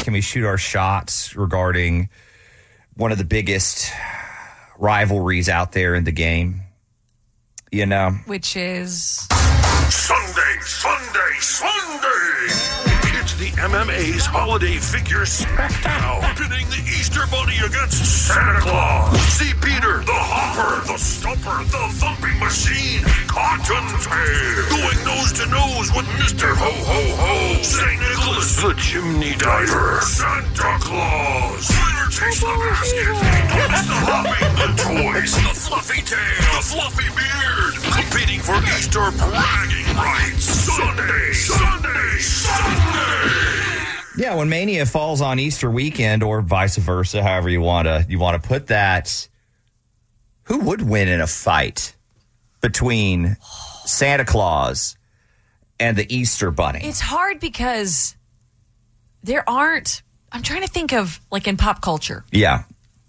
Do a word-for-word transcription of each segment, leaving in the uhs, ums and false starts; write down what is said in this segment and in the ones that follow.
can we shoot our shots regarding one of the biggest rivalries out there in the game? You know? Which is... Sunday, Sunday, Sunday! It's the M M A's Holiday Figure Smackdown, pitting the Easter Bunny against Santa Claus. See Peter, the Hopper, the Stumper, the Thumping Machine, Cottontail, going nose to nose with Mister Ho Ho Ho, Saint Nicholas, the Chimney Diver, Santa Claus. Winner takes the basket. It's the hopping, the toys, the fluffy tail, the fluffy beard, competing for Easter bragging rights. Sunday, Sunday, Sunday. Yeah, when Mania falls on Easter weekend or vice versa, however you want to you want to put that, who would win in a fight between Santa Claus and the Easter Bunny? It's hard because there aren't, I'm trying to think of, like in pop culture. Yeah.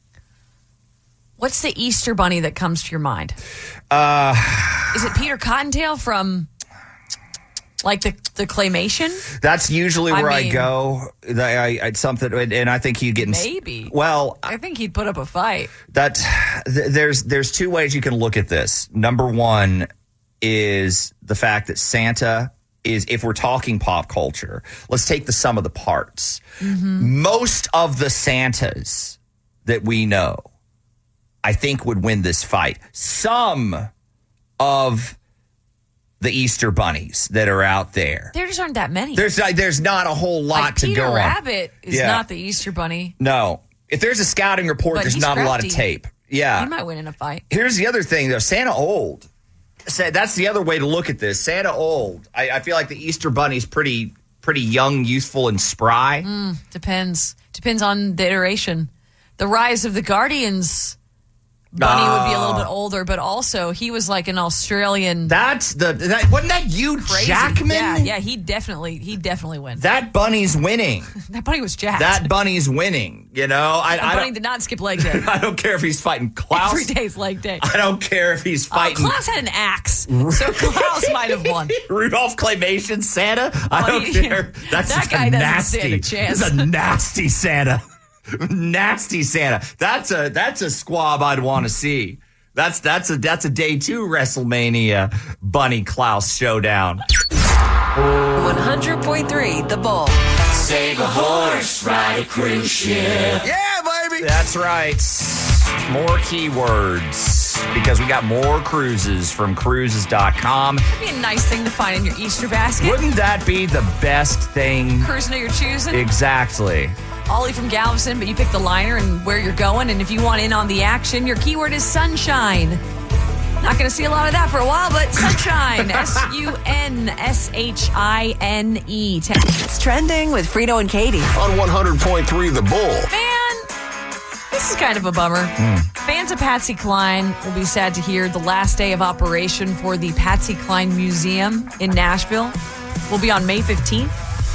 What's the Easter Bunny that comes to your mind? Uh, Is it Peter Cottontail from, like, the, the claymation? That's usually I where mean, I go. I, I, it's something, and I think he'd get in. Maybe. Well, I think he'd put up a fight. That th- there's there's two ways you can look at this. Number one is the fact that Santa is, if we're talking pop culture, let's take the sum of the parts. Mm-hmm. Most of the Santas that we know, I think, would win this fight. Some of the Easter bunnies that are out there, there just aren't that many. There's not, there's not a whole lot like to Peter go on. Rabbit is Yeah. not the Easter Bunny. No. If there's a scouting report, But there's he's not a lot of crafty. tape. Yeah. He might win in a fight. Here's the other thing, though. Santa old. Sa- That's the other way to look at this. Santa old. I, I feel like the Easter Bunny's pretty pretty young, youthful, and spry. Mm, depends. Depends on the iteration. The Rise of the Guardians Bunny Uh, would be a little bit older, but also he was like an Australian. That's the that wasn't that Hugh crazy. Jackman? Yeah, yeah, he definitely he definitely wins. That bunny's winning. That bunny was jacked. That bunny's winning. You know, I, that I bunny don't, did not skip leg day. I don't care if he's fighting Klaus. Every day's leg day. I don't care if he's Uh, fighting Klaus had an axe, so Klaus might have won. Rudolph Claymation Santa. I Well, don't he- care. That's that just guy a doesn't nasty. stand a chance. That's a nasty Santa. Nasty Santa. That's a that's a squab I'd want to see. That's that's a that's a day two WrestleMania Bunny Klaus showdown. one hundred point three The Bull. Save a horse, ride a cruise ship. Yeah, baby. That's right. More keywords because we got more cruises from cruises dot com. That'd be a nice thing to find in your Easter basket. Wouldn't that be the best thing? Cruising that you're choosing. Exactly. Ollie from Galveston, but you pick the liner and where you're going. And if you want in on the action, your keyword is sunshine. Not going to see a lot of that for a while, but sunshine. S U N S H I N E. It's trending with Frito and Katie. On one hundred point three The Bull. Man, this is kind of a bummer. Fans of Patsy Cline will be sad to hear the last day of operation for the Patsy Cline Museum in Nashville will be on May fifteenth.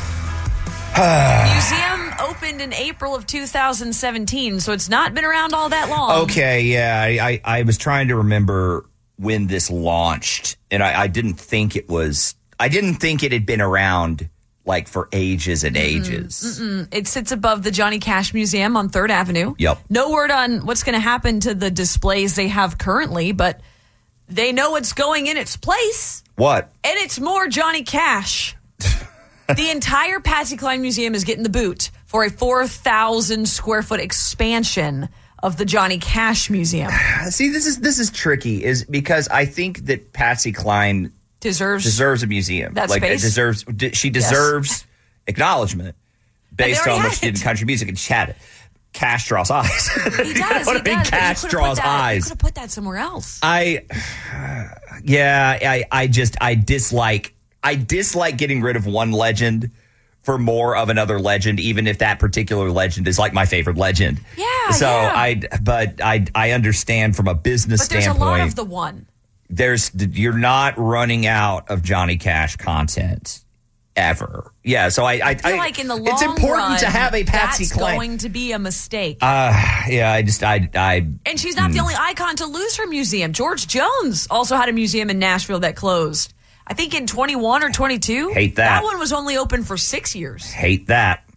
Museum opened in April of two thousand seventeen, so it's not been around all that long. Okay, yeah. I, I, I was trying to remember when this launched, and I, I didn't think it was, I didn't think it had been around like for ages and ages. Mm-mm. It sits above the Johnny Cash Museum on third Avenue. Yep. No word on what's going to happen to the displays they have currently, but they know what's going in its place, What? and it's more Johnny Cash. The entire Patsy Cline Museum is getting the boot for a four thousand square foot expansion of the Johnny Cash Museum. See, this is this is tricky, is because I think that Patsy Cline Deserves deserves a museum. That like space? it deserves, de- she deserves acknowledgement based already on what had she did in it. country music and she had it. Cash draws eyes. He You know does. what He I mean? does. but you Cash could've draws put that, You eyes. could have put that somewhere else. I, yeah, I, I just, I dislike, I dislike getting rid of one legend for more of another legend, even if that particular legend is like my favorite legend. Yeah, So yeah. I, but I, I understand from a business But there's standpoint. a lot of the one. there's, you're not running out of Johnny Cash content ever. Yeah. So I, I, I feel like in the long it's important run, to have a Patsy that's Cline. going to be a mistake. Uh, yeah. I just, I, I. and she's not the only icon to lose her museum. George Jones also had a museum in Nashville that closed. I think in twenty-one or twenty-two. Hate that. That one was only open for six years. Hate that.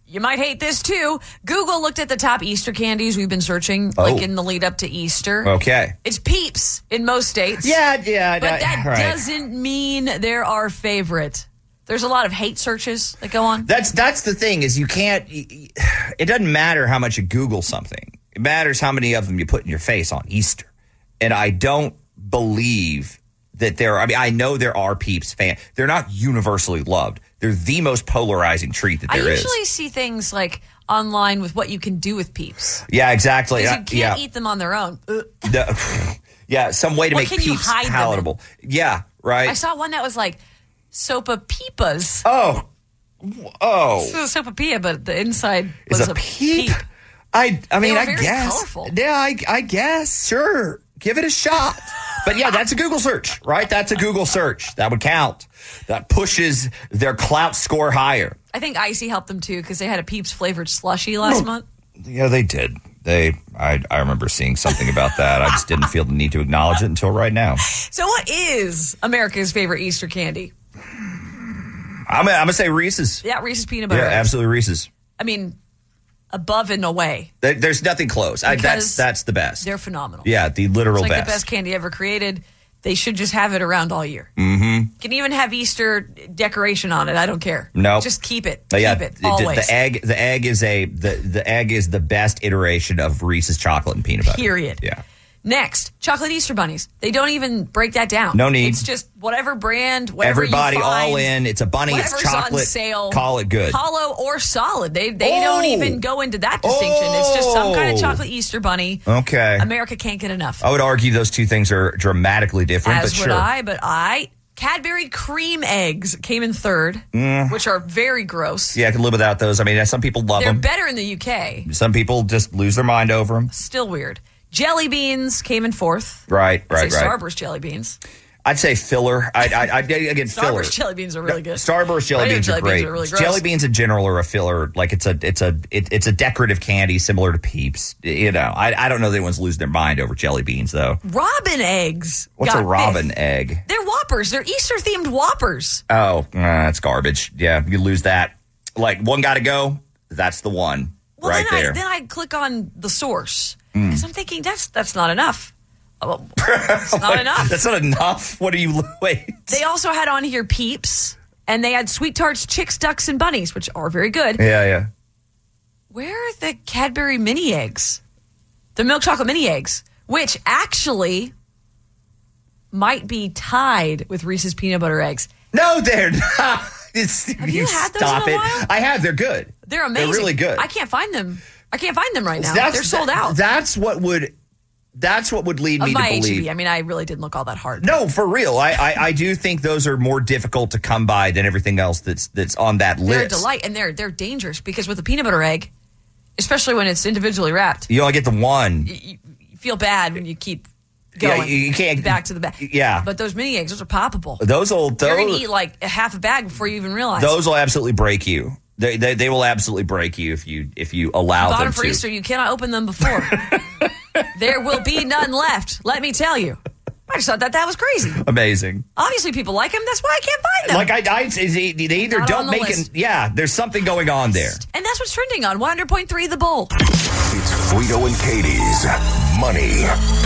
You might hate this too. Google looked at the top Easter candies we've been searching, Oh. like in the lead up to Easter. Okay. It's Peeps in most states. Yeah, yeah. But that right. doesn't mean they're our favorite. There's a lot of hate searches that go on. That's that's the thing is you can't. It doesn't matter how much you Google something. It matters how many of them you put in your face on Easter. And I don't believe that there are. I mean, I know there are Peeps fans. They're not universally loved. They're the most polarizing treat that there I is. usually see things like online with what you can do with Peeps. Yeah, exactly. Because Uh, you can't yeah. eat them on their own. Ugh. The- yeah, some way to What make can you Peeps hide them in? palatable. Yeah, right. I saw one that was like Sopa Peepas. Oh, oh. It was a Sopapilla, but the inside Is was a peep? I I mean, were I very guess. colorful. Yeah, I, I guess. Sure. Give it a shot. But yeah, that's a Google search, right? That's a Google search. That would count. That pushes their clout score higher. I think Icy helped them too because they had a Peeps flavored slushy last month. Yeah, they did. They I I remember seeing something about that. I just didn't feel the need to acknowledge it until right now. So, what is America's favorite Easter candy? I'm gonna, I'm gonna say Reese's. Yeah, Reese's peanut Yeah, butter. Eggs. absolutely Reese's. I mean, above and away. There- There's nothing close. I, that's Because that's the best. They're phenomenal. Yeah, the literal It's like best. the best candy ever created. They should just have it around all year. Mm-hmm. Can even have Easter decoration on it. I don't care. No, just keep it. But yeah, keep it the- always. The egg, the egg is a the, the egg is the best iteration of Reese's chocolate and peanut butter. Period. Yeah. Next, chocolate Easter bunnies. They don't even break that down. No need. It's just whatever brand, whatever Everybody you find, all in. It's a bunny. It's whatever's chocolate. on sale. Call it good. Hollow or solid. They they Oh. don't even go into that distinction. It's just some kind of Oh. chocolate Easter bunny. Okay. America can't get enough. I would argue those two things are dramatically different, As but would sure. I, but I Cadbury cream eggs came in third, which are very gross. Mm. Yeah, I can live without those. I mean, some people love They're them. better in the U K. Some people just lose their mind over them. Still weird. Jelly beans came in fourth. Right, I'd right, say right. Starburst jelly beans. I'd say filler. I, I, I again filler. Starburst jelly beans are really good. Starburst jelly Regular beans jelly are great. beans are really gross. Jelly beans in general are a filler. Like it's a it's a it, it's a decorative candy similar to Peeps. You know, I I don't know that anyone's losing their mind over jelly beans though. Robin eggs. What's got a robin fifth. egg? They're Whoppers. They're Easter themed Whoppers. Oh, uh, that's garbage. Yeah, you lose that. Like one got to go. That's the one Well, right then there. I, then I click on the source because I'm thinking that's that's not enough. Oh, it's not enough. That's not enough. What are you wait? They also had on here Peeps, and they had Sweet Tarts, Chicks, Ducks, and Bunnies, which are very good. Yeah, yeah. Where are the Cadbury mini eggs? The milk chocolate mini eggs, which actually might be tied with Reese's peanut butter eggs. No, they're not. It's, Have you had those stop in a it. while? I have. They're good. They're amazing. They're really good. I can't find them. I can't find them right now. That's- They're sold that- out. That's what would. That's what would lead Of me to my H E believe. B. I mean, I really didn't look all that hard. No, for real. I, I I do think those are more difficult to come by than everything else that's that's on that They're a list. delight, and they're they're dangerous because with a peanut butter egg, especially when it's individually wrapped, You only get the one. you, you feel bad when you keep Yeah, going. you- you can't- back to the back. Yeah. but those mini eggs, those are poppable. Those will You're gonna those, eat like a half a bag before you even realize. those will absolutely break you. They, they they will absolutely break you if you if you allow Bought them them for to. Easter. You cannot open them before. There will be none left. Let me tell you. I just thought that that was crazy. Amazing. Obviously, people like them. That's why I can't find them. Like I, I they they either Not on don't the make list. it. Yeah, there's something going on there. and that's what's trending on one hundred point three The Bull. It's Frito and Katie's Money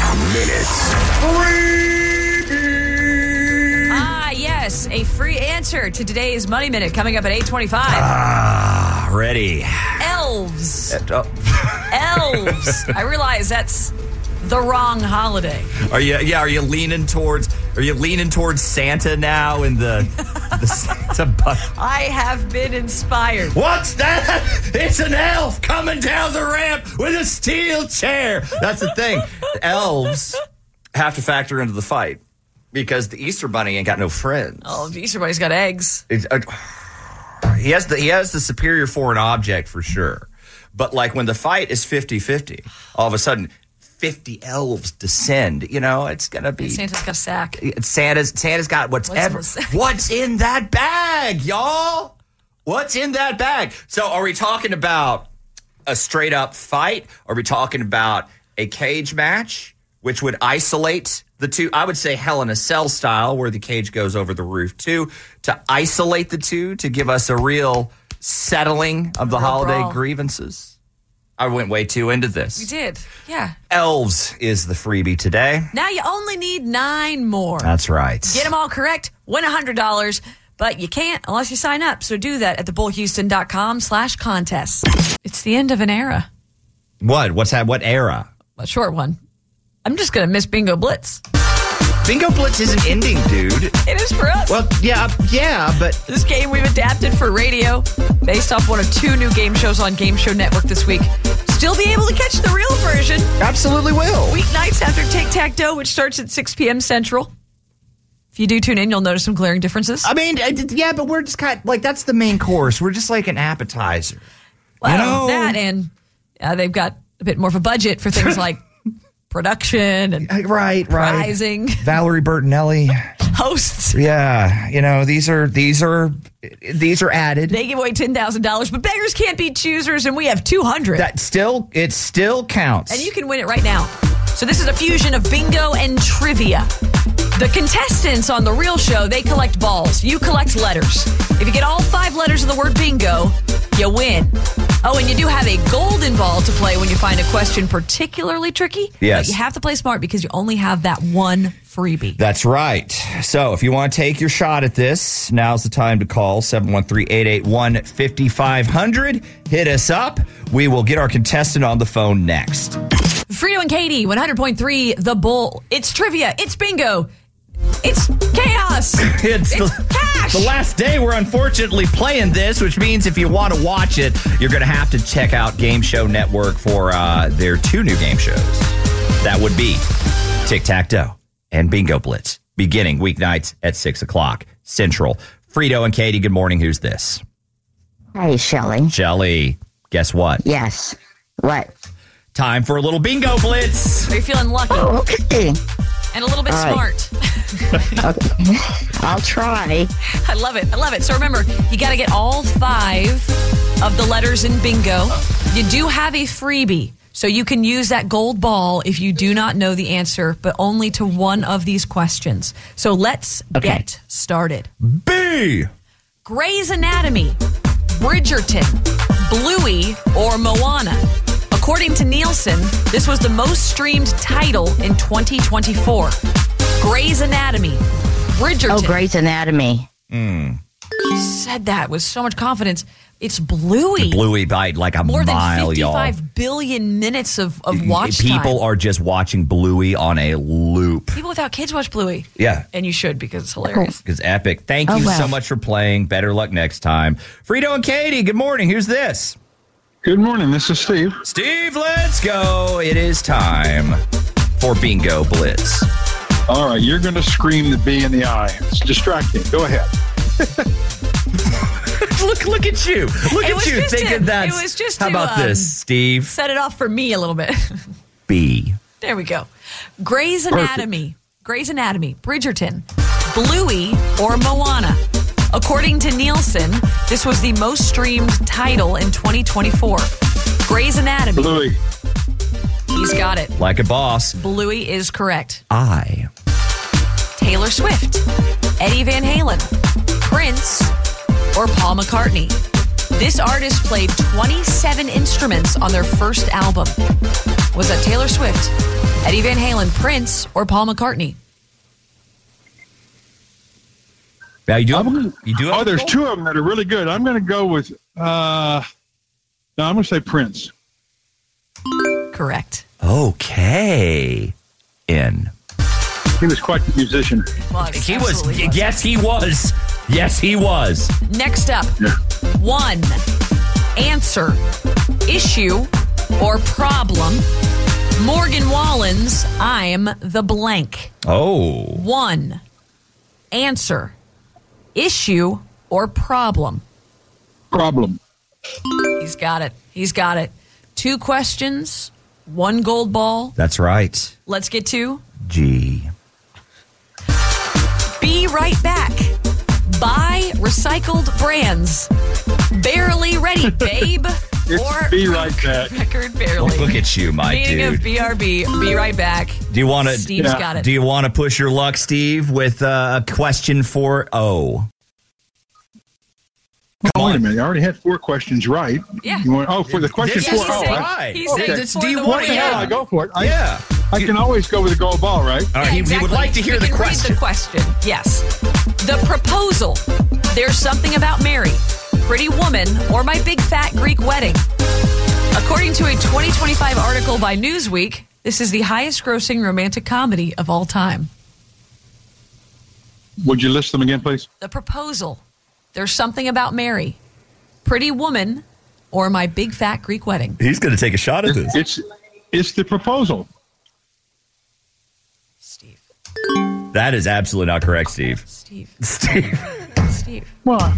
Minute. Ah, yes, a free answer to today's Money Minute coming up at eight twenty-five. Ah, ready. Elves. Oh. Elves. I realize that's the wrong holiday. Are you? Yeah. Are you leaning towards? Are you leaning towards Santa now in the the Santa? Bu- I have been inspired. What's that? It's an elf coming down the ramp with a steel chair. That's the thing. Elves have to factor into the fight because the Easter Bunny ain't got no friends. Oh, the Easter Bunny's got eggs. It's, uh, he has the he has the superior foreign object for sure. But like when the fight is fifty-fifty, all of a sudden fifty elves descend. You know, it's gonna be Santa's got a sack. Santa's Santa's got whatever. What's in the sack? What's in that bag, y'all? What's in that bag? So, are we talking about a straight up fight? Are we talking about a cage match, which would isolate the two? I would say Hell in a Cell style, where the cage goes over the roof too, to isolate the two, to give us a real settling of the Real holiday brawl. grievances. I went way too into this. You did. Yeah. Elves is the freebie today. Now you only need nine more. That's right. Get them all correct, win one hundred dollars, but you can't unless you sign up. So do that at thebullhouston.com slash contest. It's the end of an era. What? What's that? What era? A short one. I'm just going to miss Bingo Blitz. Bingo Blitz isn't ending, dude. It is for us. Well, yeah, yeah, but This game we've adapted for radio based off one of two new game shows on Game Show Network this week. Still be able to catch the real version absolutely will. weeknights after Tic-Tac-Toe, which starts at six p.m. Central. If you do tune in, you'll notice some glaring differences. I mean, I- yeah, but we're just kind of, like, that's the main course. We're just like an appetizer. Well, you know? that and uh, they've got a bit more of a budget for things like production and Right, right. prizing, Valerie Bertinelli. hosts. Yeah, you know, these are these are these are added. They give away ten thousand dollars, but beggars can't be choosers, and we have two hundred. That still it still counts. And you can win it right now. So this is a fusion of bingo and trivia. The contestants on The Real Show, they collect balls. You collect letters. If you get all five letters of the word bingo, you win. Oh, and you do have a golden ball to play when you find a question particularly tricky. Yes. But you have to play smart because you only have that one freebie. That's right. So if you want to take your shot at this, now's the time to call seven one three, eight eight one, five five zero zero. Hit us up. We will get our contestant on the phone next. Frito and Katie, one hundred point three, The Bull. It's trivia. It's bingo. It's chaos. It's, It's the, cash. the last day we're unfortunately playing this, which means if you want to watch it, you're going to have to check out Game Show Network for uh, their two new game shows. That would be Tic-Tac-Toe and Bingo Blitz, beginning weeknights at six o'clock Central. Frito and Katie, good morning. Who's this? Hey, Shelley. Shelly. Guess what? Yes. What? Time for a little Bingo Blitz. Are you feeling lucky Oh, okay. and a little bit All right. smart? Okay. I'll try. I love it. I love it. So remember, you got to get all five of the letters in bingo. You do have a freebie, so you can use that gold ball if you do not know the answer, but only to one of these questions. So let's Okay. get started. B. Grey's Anatomy, Bridgerton, Bluey, or Moana? According to Nielsen, this was the most streamed title in twenty twenty-four. Grey's Anatomy, Bridgerton. Oh, Grey's Anatomy. He said that with so much confidence. It's Bluey. Bluey by like a More mile, than y'all. fifty-five billion minutes of, of watch People time. are just watching Bluey on a loop. People without kids watch Bluey. Yeah. And you should because it's hilarious. It's epic. Thank Oh, you wow. so much for playing. Better luck next time. Frito and Katie, good morning. Who's this? Good morning. This is Steve. Steve, let's go. It is time for Bingo Blitz. All right, you're going to scream the B in the I. It's distracting. Go ahead. look, look at you. Look It at was you just thinking to- that. it was just How to, about um, this, Steve? Set it off for me a little bit. B. There we go. Grey's Anatomy, Grey's Anatomy, Bridgerton, Bluey, or Moana? According to Nielsen, this was the most streamed title in twenty twenty-four. Grey's Anatomy. Bluey. He's got it. Like a boss. Bluey is correct. I. Taylor Swift, Eddie Van Halen, Prince, or Paul McCartney? This artist played twenty-seven instruments on their first album. Was that Taylor Swift, Eddie Van Halen, Prince, or Paul McCartney? Now you do I'm have, gonna- you do have oh, a there's goal? two of them that are really good. I'm going to go with, uh, no, I'm going to say Prince. Correct. Okay. In. He was quite the musician. Was, He was, absolutely was. yes, he was. Yes, he was. Next up, Yeah. one, answer, issue, or problem. Morgan Wallen's I'm the blank. Oh. One, answer, issue, or problem. Problem. He's got it. He's got it. Two questions, one gold ball. That's right. Let's get to G. Be Right Back. Buy recycled brands. Barely Ready, Babe. It's or Be Right Back. Record Barely. Look at you, my Meaning dude. of B R B. Be Right Back. Do you want to? Steve's Yeah. got it. Do you want to push your luck, Steve, with uh, a question for O? Oh, wait a minute. I already had four questions right. Yeah. You want, oh, for the question This four. is Oh, saying- right. he's Okay. saying It's- for do you the want what to the hell? I yeah. go for it. I, Yeah. I can always go with a gold ball, right? All right, he, he would Exactly. like to hear We the can read question. the question. Yes. The proposal. There's something about Mary, Pretty Woman, or My Big Fat Greek Wedding. According to a twenty twenty-five article by Newsweek, this is the highest grossing romantic comedy of all time. Would you list them again, please? The proposal. There's something about Mary, Pretty Woman, or My Big Fat Greek Wedding. He's going to take a shot at this. It's it's the proposal. Steve. That is absolutely not correct, Steve. Steve. Steve. Steve. Well,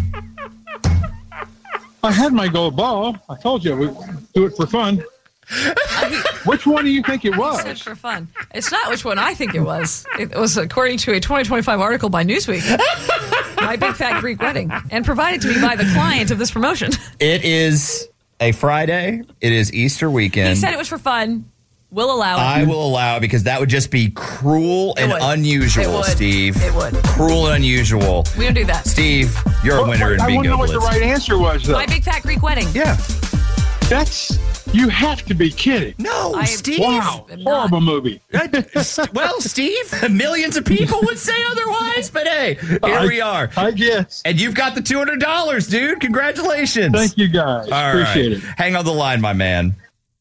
I had my gold ball. I told you we do it for fun. Which one do you think it Said was? for fun. It's not which one I think it was. It was according to a twenty twenty-five article by Newsweek. My Big Fat Greek Wedding, and provided to me by the client of this promotion. It is a Friday. It is Easter weekend. He said it was for fun. We'll allow it. I will allow it because that would just be cruel and would. unusual, It would. Steve. It would. Cruel and unusual. We don't do that. Steve, you're a winner in I want to Bingo know what Blitz. the right answer was, though. My Big Fat Greek Wedding. Yeah. That's you have to be kidding. No, I- Steve. Wow, am not. horrible movie. Well, Steve, millions of people would say otherwise, but hey, here I- we are. I guess. And you've got the two hundred dollars, dude. Congratulations. Thank you, guys. All Appreciate right. it. Hang on the line, my man.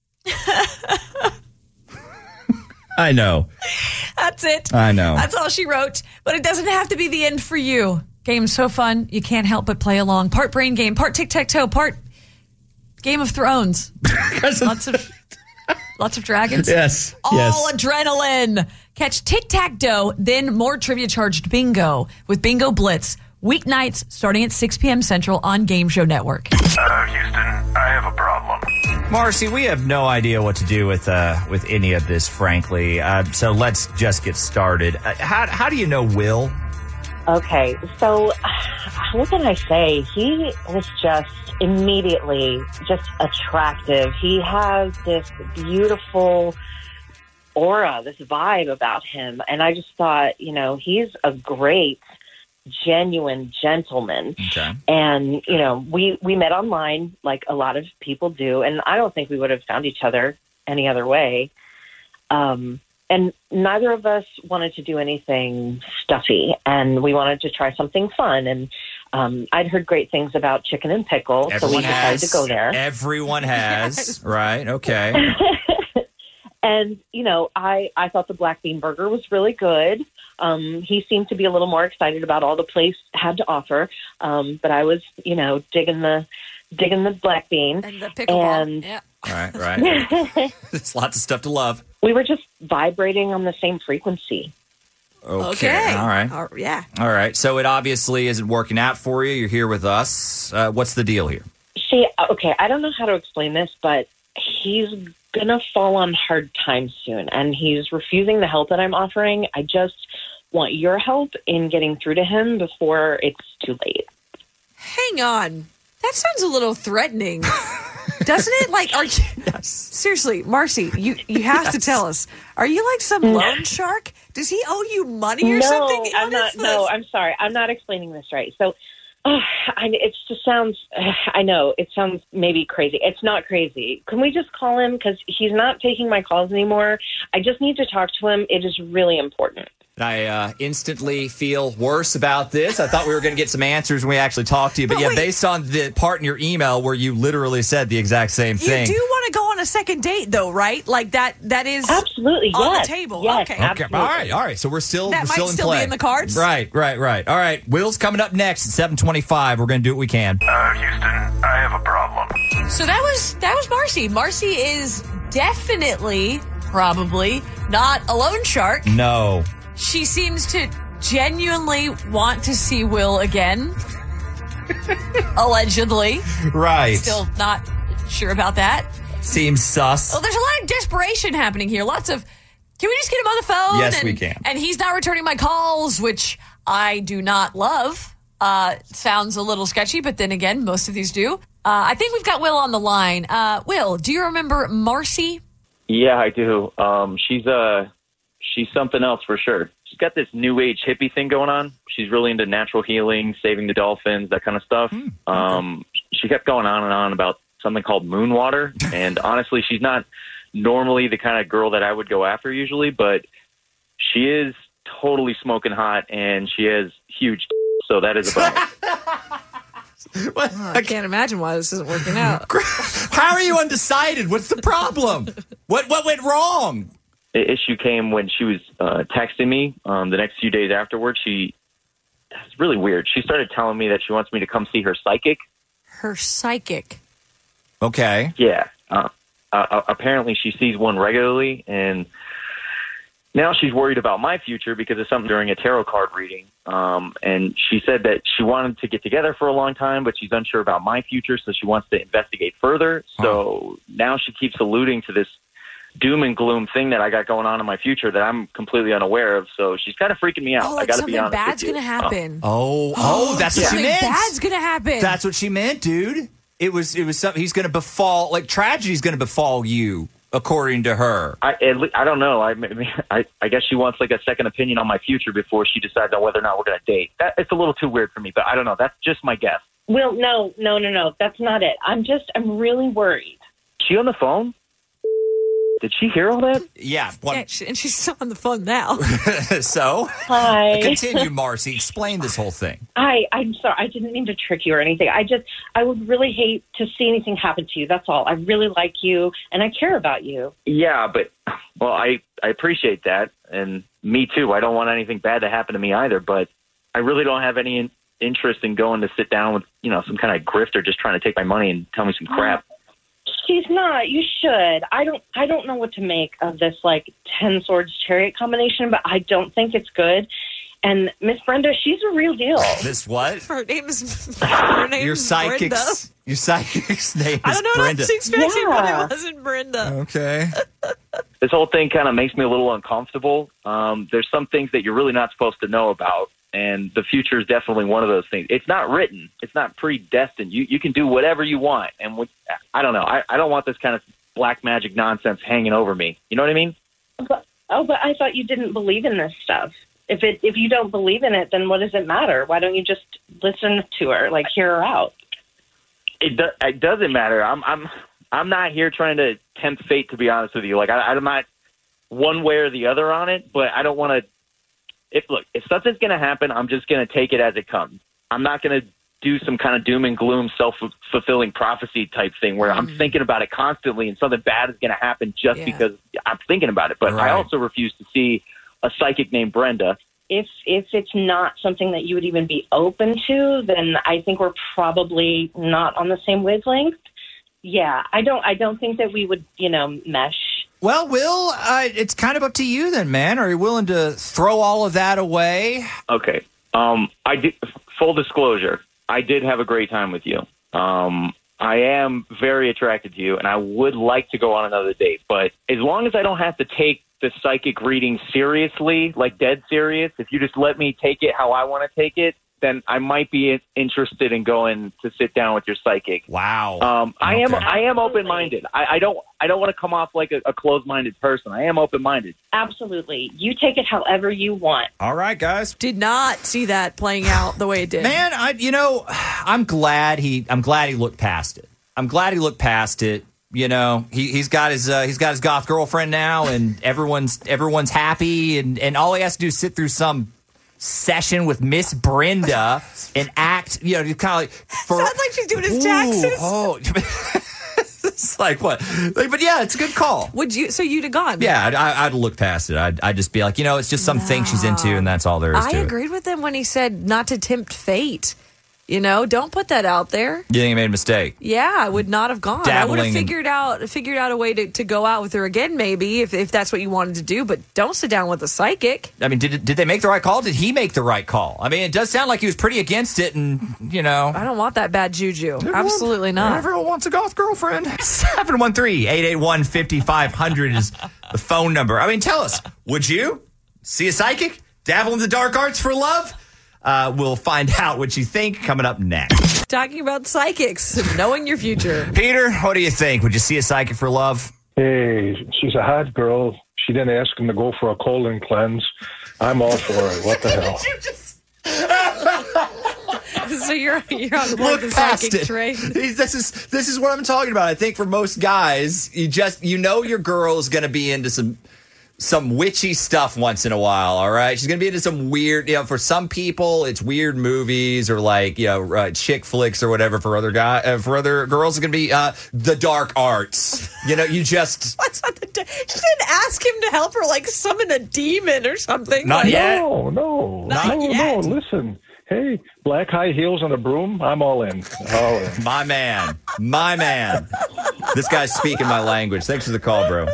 I know. That's it. I know. That's all she wrote. But it doesn't have to be the end for you. Game's so fun, you can't help but play along. Part brain game, part tic-tac-toe, part Game of Thrones. Lots of lots of dragons. Yes. All yes. adrenaline. Catch tic-tac-toe, then more trivia charged bingo with Bingo Blitz. Weeknights starting at six p.m. Central on Game Show Network. Uh, Houston, I have a problem. Marcy, we have no idea what to do with uh, with any of this, frankly. Uh, so let's just get started. Uh, how how do you know Will? Okay, so what can I say? He was just immediately just attractive. He has this beautiful aura, this vibe about him. And I just thought, you know, he's a great, genuine gentleman. Okay. And, you know, we, we met online like a lot of people do. And I don't think we would have found each other any other way. Um, and neither of us wanted to do anything stuffy. And we wanted to try something fun. And um, I'd heard great things about Chicken and Pickle, so we decided to go there. Everyone has, right? Okay. And, you know, I, I thought the black bean burger was really good. Um, he seemed to be a little more excited about all the place had to offer. Um, but I was, you know, digging the digging the black bean. And the pickleball. And Yeah. All right, right. There's lots of stuff to love. we were just vibrating on the same frequency. Okay. All right. Uh, yeah. All right. So it obviously isn't working out for you. You're here with us. Uh, what's the deal here? See, okay, I don't know how to explain this, but he's going to fall on hard times soon, and he's refusing the help that I'm offering. I just want your help in getting through to him before it's too late. Hang on. That sounds a little threatening. Doesn't it? Like, are you, Yes. seriously, Marcy, you, you have to tell us. Are you like some loan shark? Does he owe you money or no, something? I'm What not. is No, this? I'm sorry. I'm not explaining this right. So, uh, I, it just sounds. Uh, I know it sounds maybe crazy. It's not crazy. Can we just call him because he's not taking my calls anymore? I just need to talk to him. It is really important. I uh, instantly feel worse about this. I thought we were going to get some answers when we actually talked to you. But, But yeah, wait. based on the part in your email where you literally said the exact same You thing. do want to go on a second date, though, right? Like that. That is Absolutely, on yes. the table. Yes, Okay. Okay. absolutely. All right. All right. So we're still That we're might still in still be play. in the cards? Right. Right. Right. All right. Will's coming up next at seven twenty-five. We're going to do what we can. Uh, Houston, I have a problem. So that was that was Marcy. Marcy is definitely, probably not a loan shark. No. She seems to genuinely want to see Will again. Allegedly. Right. Still not sure about that. Seems sus. Well, there's a lot of desperation happening here. Lots of, can we just get him on the phone? Yes, and, we can. And he's not returning my calls, which I do not love. Uh, sounds a little sketchy, but then again, most of these do. Uh, I think we've got Will on the line. Uh, Will, do you remember Marcy? Yeah, I do. Um, she's uh, she's something else for sure. she's got this new age hippie thing going on. She's really into natural healing, saving the dolphins, that kind of stuff. Mm, okay. Um, she kept going on and on about something called moon water. And honestly, she's not normally the kind of girl that I would go after usually, but she is totally smoking hot and she has huge. So that is a bonus. Well, I can't imagine why this isn't working out. How are you undecided? What's the problem? What what went wrong? The issue came when she was uh, texting me um, the next few days afterwards. She, it's really weird. She started telling me that she wants me to come see her psychic. Her psychic? Okay. Yeah. Uh, uh, apparently she sees one regularly, and now she's worried about my future because of something during a tarot card reading. Um, and she said that she wanted to get together for a long time, but she's unsure about my future, so she wants to investigate further. So now she keeps alluding to this doom and gloom thing that I got going on in my future that I'm completely unaware of. So she's kind of freaking me out. Oh, I got to be honest bad's with you. gonna happen. Oh, oh, oh that's what she meant. Bad's gonna happen. That's what she meant, dude. It was, it was something. He's gonna befall, like tragedy's gonna befall you, according to her. I, at least, I don't know. I, I, I guess she wants like a second opinion on my future before she decides on whether or not we're gonna date. That it's a little too weird for me, but I don't know. That's just my guess. Well, no, no, no, no. That's not it. I'm just, I'm really worried. She on the phone? Did she hear all that? Yeah. One. yeah she, and she's still on the phone now. So? Hi. Continue, Marcy. Explain this whole thing. Hi. I'm sorry. I didn't mean to trick you or anything. I just, I would really hate to see anything happen to you. That's all. I really like you, and I care about you. Yeah, but, well, I, I appreciate that, and me too. I don't want anything bad to happen to me either, but I really don't have any in- interest in going to sit down with, you know, some kind of grifter just trying to take my money and tell me some crap. She's not. You should. I don't. I don't know what to make of this like ten swords chariot combination, but I don't think it's good. And Miss Brenda, she's a real deal. Miss what? Her name is. Her name your is psychic's. Brenda. Your psychic's name is I don't know Brenda. what I'm expecting, Yeah. but it wasn't Brenda. Okay. This whole thing kind of makes me a little uncomfortable. Um, there's some things that you're really not supposed to know about. And the future is definitely one of those things. It's not written. It's not predestined. You you can do whatever you want. And we, I don't know. I, I don't want this kind of black magic nonsense hanging over me. You know what I mean? But, oh, but I thought you didn't believe in this stuff. If it if you don't believe in it, then what does it matter? Why don't you just listen to her, like hear her out? It, do, it doesn't matter. I'm I'm I'm not here trying to tempt fate. To be honest with you, like I, I'm not one way or the other on it. But I don't want to. If look, if something's going to happen, I'm just going to take it as it comes. I'm not going to do some kind of doom and gloom, self-fulfilling prophecy type thing where mm. I'm thinking about it constantly and something bad is going to happen just yeah. because I'm thinking about it. But right. I also refuse to see a psychic named Brenda. If if it's not something that you would even be open to, then I think we're probably not on the same wavelength. Yeah, I don't. I don't think that we would, you know, mesh. Well, Will, uh, it's kind of up to you then, man. Are you willing to throw all of that away? Okay. Um, I did, full disclosure, I did have a great time with you. Um, I am very attracted to you, and I would like to go on another date. But as long as I don't have to take the psychic reading seriously, like dead serious, if you just let me take it how I want to take it, then I might be interested in going to sit down with your psychic. Wow. Um, I okay. am I am open-minded. I, I don't I don't want to come off like a, a closed-minded person. I am open-minded. Absolutely. You take it however you want. All right, guys. Did not see that playing out the way it did. Man, I you know, I'm glad he I'm glad he looked past it. I'm glad he looked past it. You know, he he's got his uh, he's got his goth girlfriend now, and everyone's everyone's happy, and, and all he has to do is sit through some session with Miss Brenda and act, you know, kind of like for, sounds like she's doing his taxes. Ooh, oh, it's like what? Like, but yeah, it's a good call. Would you? So you'd have gone? Yeah, I'd, I'd look past it. I'd, I'd just be like, you know, it's just something no. she's into, and that's all there is I to it. I agreed with him when he said not to tempt fate. You know, don't put that out there. You think he made a mistake? Yeah, I would not have gone. Dabbling I would have figured out figured out a way to, to go out with her again, maybe, if, if that's what you wanted to do. But don't sit down with a psychic. I mean, did did they make the right call? Did he make the right call? I mean, it does sound like he was pretty against it, and, you know. I don't want that bad juju. Everyone, Absolutely not. Everyone wants a goth girlfriend. seven one three, eight eight one, five five zero zero is the phone number. I mean, tell us, would you see a psychic? Dabble in the dark arts for love? Uh, we'll find out what you think coming up next. Talking about psychics, knowing your future. Peter, what do you think? Would you see a psychic for love? Hey, she's a hot girl. She didn't ask him to go for a colon cleanse. I'm all for it. What the hell? So you're you're on board Look the past psychic it. train. This is this is what I'm talking about. I think for most guys, you just you know your girl is going to be into some some witchy stuff once in a while. All right, she's going to be into some weird. You know, for some people, it's weird movies or like you know uh, chick flicks or whatever. For other guy, uh, for other girls, it's going to be uh, the dark arts. You know, you just What's not the? She didn't ask him to help her like summon a demon or something. Not like, yet. No, no, Not no, yet. no. Listen, hey, black high heels on a broom. I'm all in. All in. my man, my man. This guy's speaking my language. Thanks for the call, bro.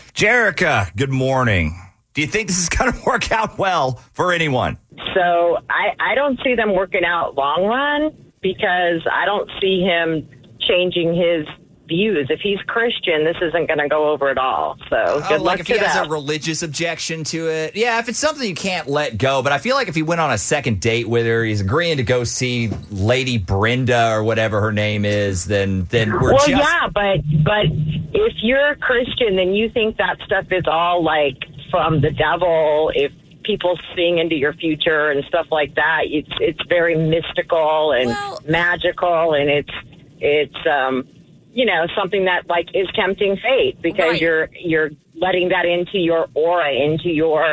Jerica, good morning. Do you think this is going to work out well for anyone? So I, I don't see them working out long run because I don't see him changing his views. If he's Christian, this isn't going to go over at all. So good Oh, luck like if to he has that. a religious objection to it. Yeah, if it's something you can't let go. But I feel like if he went on a second date with her, he's agreeing to go see Lady Brenda or whatever her name is, then then we're well, just... yeah, but but if you're a Christian, then you think that stuff is all like from the devil. If people seeing into your future and stuff like that, it's it's very mystical and Well- magical, and it's it's um you know something that like is tempting fate because Right. you're you're letting that into your aura, into your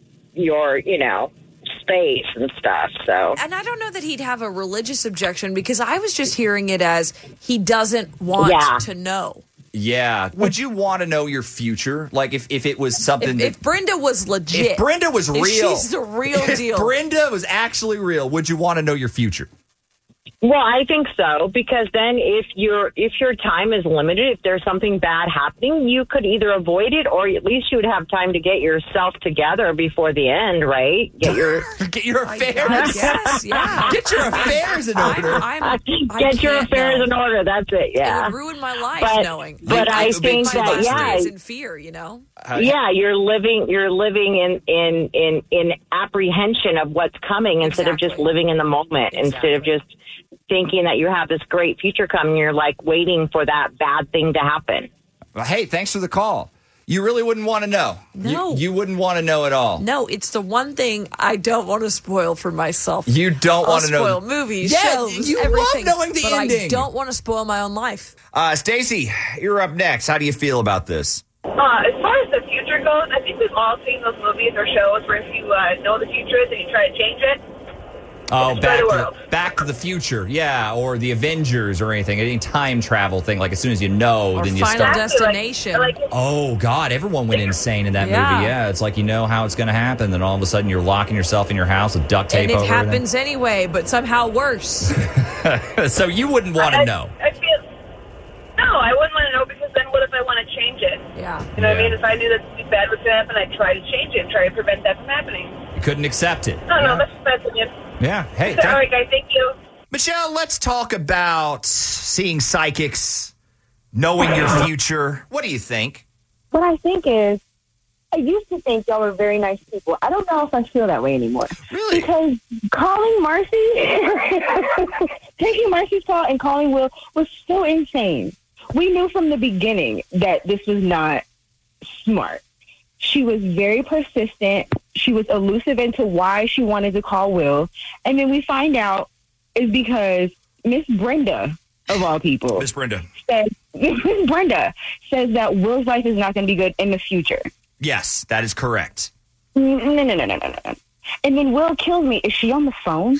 your you know space and stuff. So And I don't know that he'd have a religious objection because I was just hearing it as he doesn't want Yeah. to know. Yeah. Would you want to know your future? Like if, if it was something If, that... if Brenda was legit, if Brenda was if real... she's the real if deal. Brenda was actually real, would you want to know your future? Well, I think so, because then if your if your time is limited, if there's something bad happening, you could either avoid it, or at least you would have time to get yourself together before the end, right? Get your Get your I affairs. guess, yeah. Get your affairs in order. I'm, I'm, I get your can't affairs know. in order. That's it. It Yeah. would ruin my life But- knowing. but I I'd think spend that, my last yeah. days in fear, you know. Yeah, you're living you're living in in in, in apprehension of what's coming instead of just Exactly. living in the moment. Instead of Exactly. just thinking that you have this great future coming, you're like waiting for that bad thing to happen. Well, hey, thanks for the call. You really wouldn't want to know. You- No. You, wouldn't want to know at all. No, it's the one thing I don't want to spoil for myself. You don't I'll want to know. spoil movies, Yeah, shows, you love everything, knowing the but ending. I don't want to spoil my own life. Uh, Stacey, you're up next. How do you feel about this? Uh, as far as the future goes, I think we've all seen those movies or shows where if you uh, know the future is and you try to change it, Oh, Destroy back the to, world. back to the Future, yeah, or the Avengers or anything, any time travel thing. Like as soon as you know, Or then you Final start. Destination. Like, like, Oh God, everyone went insane in that Yeah. movie. Yeah, it's like you know how it's going to happen, then all of a sudden you're locking yourself in your house with duct tape And it over everything. happens anyway, but somehow worse. So you wouldn't want to I, know. I feel no, I wouldn't want to know because then what if I want to change it? Yeah. You know what I Yeah. mean? If I knew that something bad was going to happen, I'd try to change it and try to prevent that from happening. You couldn't accept it. I don't know. That's my opinion. Yeah. Hey, All right, guys. Thank you. Michelle, let's talk about seeing psychics, knowing your future. What do you think? What I think is, I used to think y'all were very nice people. I don't know if I feel that way anymore. Really? Because calling Marcy, taking Marcy's call and calling Will was so insane. We knew from the beginning that this was not smart. She was very persistent. She was elusive into why she wanted to call Will. And then we find out it's because Miss Brenda, of all people, Miss Brenda. says, Miss Brenda says that Will's life is not going to be good in the future. Yes, that is correct. No, no, no, no, no, no, no. And then Will kills me. Is she on the phone?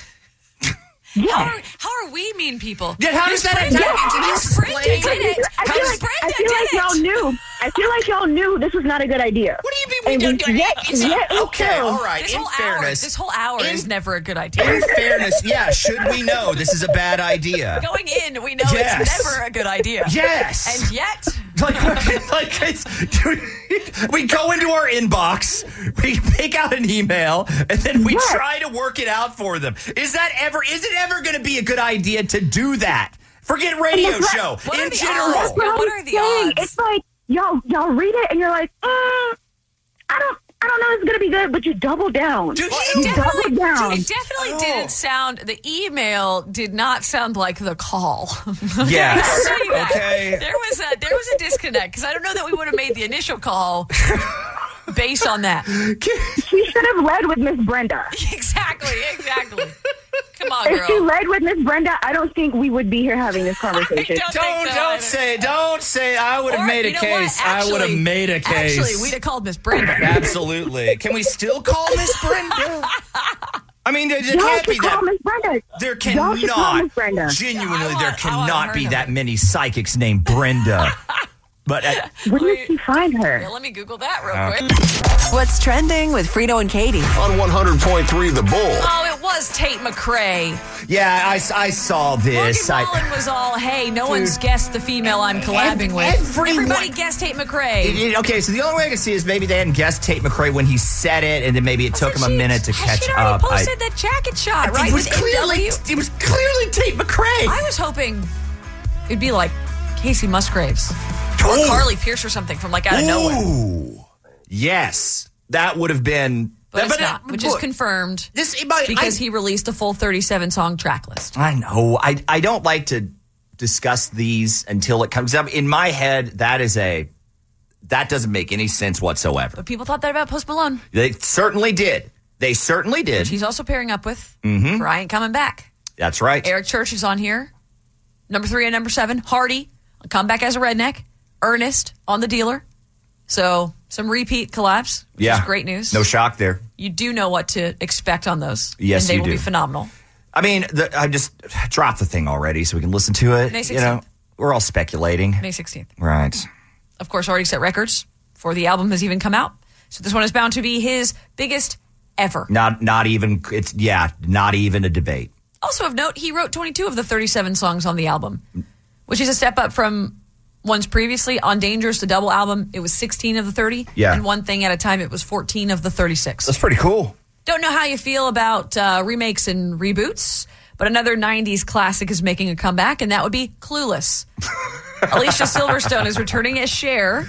How Yeah. are, how are we mean people? Yeah, how does Miss that Brenda- attack? Can you Miss Brenda explain? did it. I How feel does like, Brenda I feel like did y'all it? knew. I feel like y'all knew this was not a good idea. What do you mean we And don't do yet, it? yet we Okay, still- all right. This In whole fairness, hour, this whole hour in- is never a good idea. in fairness, yeah, should we know this is a bad idea? Going in, we know Yes. it's never a good idea. Yes. And yet, Like, like it's, we go into our inbox, we pick out an email, and then we Yes. try to work it out for them. Is that ever? Is it ever going to be a good idea to do that? Forget radio And that's show what are in the general. odds? What What I'm are the saying, odds? It's like y'all y'all read it and you're like, mm, I don't I don't know if it's gonna be good, but you double down. Dude, you it double down. it definitely Oh. didn't sound, the email did not sound like the call. Yes. I'll tell you that. Okay. There was a, there was a disconnect because I don't know that we would have made the initial call. based on that. She should have led with Miss Brenda. Exactly, exactly. Come on, If girl. she led with Miss Brenda, I don't think we would be here having this conversation. don't Don't think so don't either. say don't say I would have Or, made a you know case. what? I would have Actually- made a case. Actually, we'd have called Miss Brenda. Absolutely. Can we still call Miss Brenda? I mean, there, there Y'all can't be should call that. Miss Brenda. There Y'all should call cannot, Miss Brenda. genuinely, I there want- I want cannot her be to- that many psychics named Brenda. But uh, Where did she find her? Yeah, let me Google that real Uh, quick. What's trending with Frito and Katie? On one hundred point three The Bull. Oh, it was Tate McRae. yeah, I, I saw this. Morgan I, Wallen was all, hey, no one's guessed the female I'm collabing with. everyone- Everybody guessed Tate McRae. It- it- okay, so the only way I can see is maybe they hadn't guessed Tate McRae when he said it, and then maybe it took him a She- minute to catch She'd already up. I- posted that jacket shot, right? It was with clearly, M W. it was clearly Tate McRae. I was hoping it'd be like Casey Musgraves or Ooh. Carly Pierce or something from like out of nowhere. Ooh, yes, that would have been. But it's it- not, which is look, confirmed This it might- because I- he released a full thirty-seven song track list. I know. I I don't like to discuss these until it comes up. In my head, that is a that doesn't make any sense whatsoever. But people thought that about Post Malone. They certainly did. They certainly did. He's also pairing up with Mhm. for I Ain't Coming Back. That's right. Eric Church is on here. Number three and number seven, Hardy, Come Back as a Redneck. Ernest on The Dealer. So some repeat collabs, which Yeah. is great news. No shock there. You do know what to expect on those. Yes, and they you will do. be phenomenal. I mean, the, I just dropped the thing already, so we can listen to it. May You know, we're all speculating. May sixteenth. Right. Of course, already set records before the album has even come out. So this one is bound to be his biggest ever. Not not even. It's yeah. Not even a debate. Also of note, he wrote twenty-two of the thirty-seven songs on the album, which is a step up from ones previously. On Dangerous, the double album, it was sixteen of the thirty. Yeah. And One Thing at a Time, it was fourteen of the thirty-six. That's pretty cool. Don't know how you feel about uh, remakes and reboots, but another nineties classic is making a comeback, and that would be Clueless. Alicia Silverstone is returning as Cher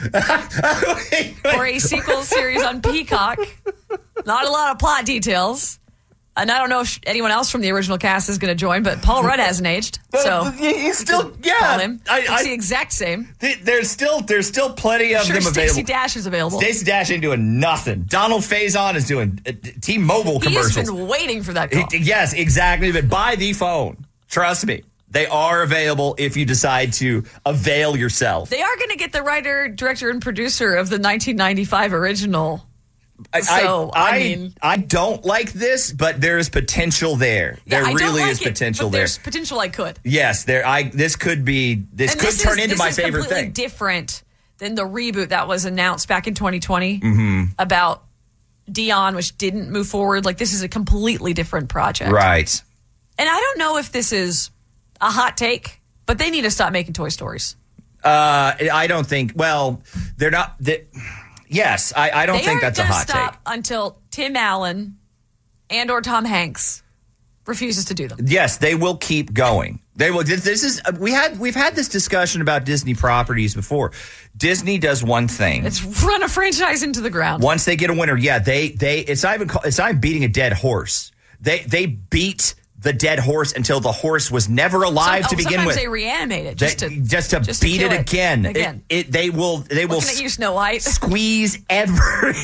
for a sequel series on Peacock. Not a lot of plot details. And I don't know if anyone else from the original cast is going to join, but Paul Rudd hasn't aged. So he's still, yeah. call him. I- It's I- the exact same. Th- There's still there's still plenty of Sure, them available. Stacey Dash is available. Stacey Dash ain't doing nothing. Donald Faison is doing uh, T-Mobile He has commercials. been waiting for that call. It- yes, exactly. But by the phone, trust me, they are available if you decide to avail yourself. They are going to get the writer, director, and producer of the nineteen ninety-five original. I, So, I, I I mean- I don't like this, but there is potential there. Yeah, there I don't really like is it, potential but there. There's potential I could. Yes, there. I this could be this And could this turn is- into this my is favorite completely thing. different than the reboot that was announced back in twenty twenty Mhm. about Dion, which didn't move forward. Like, this is a completely different project. Right. And I don't know if this is a hot take, but they need to stop making Toy Stories. Uh, I don't think. Well, they're not. They, yes, I, I don't they think aren't that's a gonna hot stop take. until Tim Allen and or Tom Hanks refuses to do them. Yes, they will keep going. They will. This, this is we had we've had this discussion about Disney properties before. Disney does one thing. It's run a franchise into the ground. Once they get a winner, yeah, they they it's not even call, it's not even beating a dead horse. They they beat the dead horse until the horse was never alive Some- to oh, begin sometimes with. they reanimate it just They- to just to just to beat kill it, again. Again, It, it they will they will looking at you, Snow White. squeeze every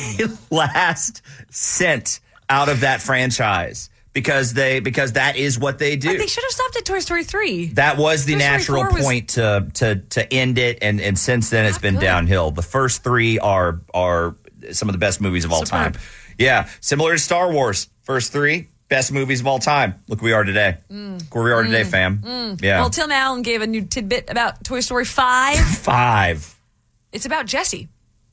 last cent out of that franchise because they because that is what they do. Like, they should have stopped at Toy Story three. That was the Toy Story natural four was- point to to to end it, and and since then it's been good. downhill. The first three are are some of the best movies of all Superb. time. Yeah, similar to Star Wars. First three best movies of all time. Look where we are today. Mm. Look where we are today, Mm. fam. Mm. Yeah, Well, Tim Allen gave a new tidbit about Toy Story five. five. It's about Jessie.